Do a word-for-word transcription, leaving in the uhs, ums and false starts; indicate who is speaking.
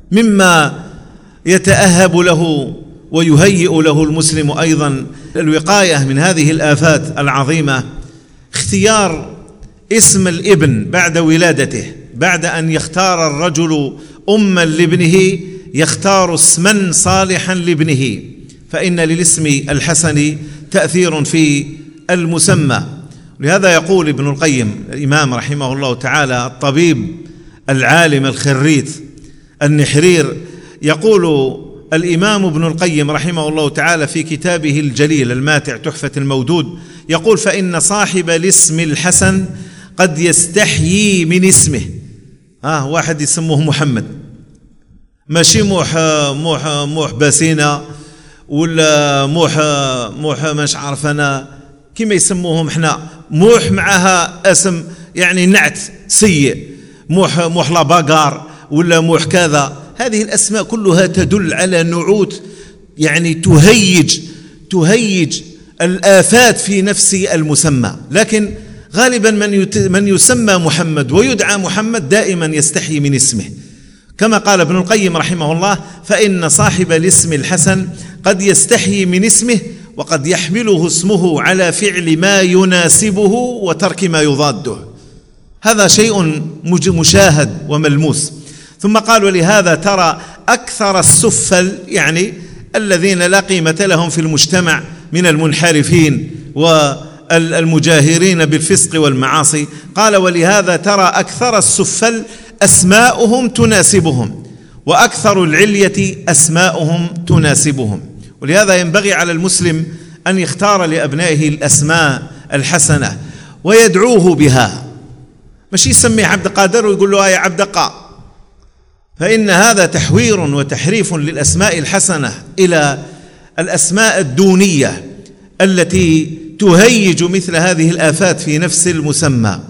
Speaker 1: مما يتأهب له ويهيئ له المسلم أيضا الوقاية من هذه الآفات العظيمة اختيار اسم الابن بعد ولادته. بعد أن يختار الرجل أما لابنه يختار اسما صالحا لابنه، فإن للاسم الحسن تأثير في المسمى. لهذا يقول ابن القيم الإمام رحمه الله تعالى الطبيب العالم الخريت النحرير، يقول الإمام ابن القيم رحمه الله تعالى في كتابه الجليل الماتع تحفة المودود، يقول: فإن صاحب الاسم الحسن قد يستحيي من اسمه. آه واحد يسموه محمد، ماشي موح موح موح باسينة ولا موح موح مش عارف أنا كما يسموهم احنا، موح معها اسم يعني نعت سيء، موح موح لاباقار ولا موح كذا. هذه الأسماء كلها تدل على نعوت يعني تهيج تهيج الآفات في نفس المسمى. لكن غالبا من من يسمى محمد ويدعى محمد دائما يستحي من اسمه، كما قال ابن القيم رحمه الله: فإن صاحب الاسم الحسن قد يستحي من اسمه، وقد يحمله اسمه على فعل ما يناسبه وترك ما يضاده. هذا شيء مشاهد وملموس. ثم قال: ولهذا ترى أكثر السفل، يعني الذين لا قيمة لهم في المجتمع من المنحرفين والمجاهرين بالفسق والمعاصي، قال: ولهذا ترى أكثر السفل أسماؤهم تناسبهم، وأكثر العلية أسماؤهم تناسبهم. ولهذا ينبغي على المسلم أن يختار لأبنائه الأسماء الحسنة ويدعوه بها، مش يسميه عبد القادر ويقول له يا عبد قا، فإن هذا تحوير وتحريف للأسماء الحسنة إلى الأسماء الدونية التي تهيج مثل هذه الآفات في نفس المسمى.